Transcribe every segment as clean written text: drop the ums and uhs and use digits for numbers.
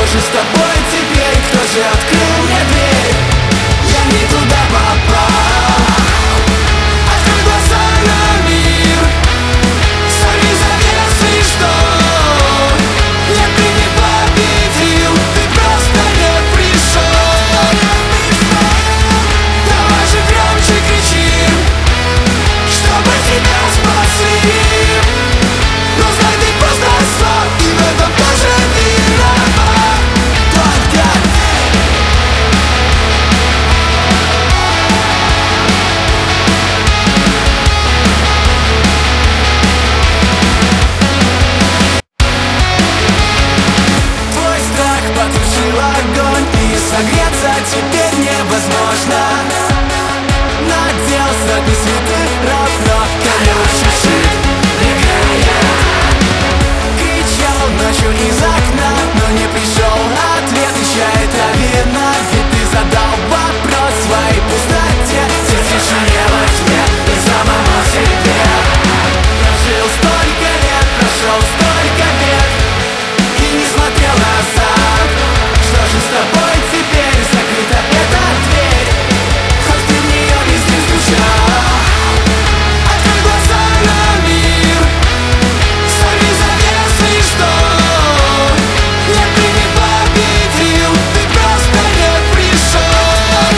же с тобой теперь? Кто же открыл мне дверь? Я не туда попал. Открой глаза на мир, сорви завесы, что? Нет, ты не победил, ты просто не пришел. Давай же громче кричим, чтобы тебя спасли. Но знай, ты просто слаб, и в этом тоже виноват. Только твой страх потушил огонь, и согреться теперь невозможно. Надел сотни свитеров, но кому чешет легкая. Кричал ночью из окна, но не пришел ответ. И чья это вина? Ведь ты задал вопрос своей пустоте. Здесь тишине во тьме и самому себе. Прожил столько лет, прошел столько бед и не смотрел назад. Что же с тобой теперь? Закрыта эта дверь, хоть ты в нее везде стучал. Открой глаза на мир, сорви завесы, что? Нет, ты не победил, ты просто не пришел.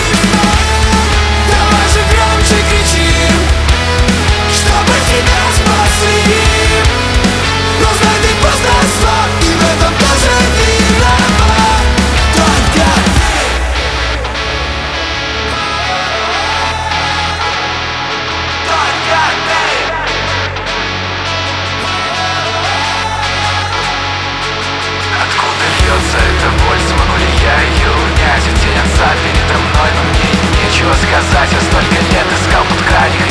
Давай же громче кричим, чтобы тебя спасли. Но знай, ты просто слаб, и в этом тоже виноват. Только ты. Только ты. Откуда льется эта боль, смогу ли я ее унять? В тень отца передо мной, но мне нечего сказать. Я столько лет искал под край.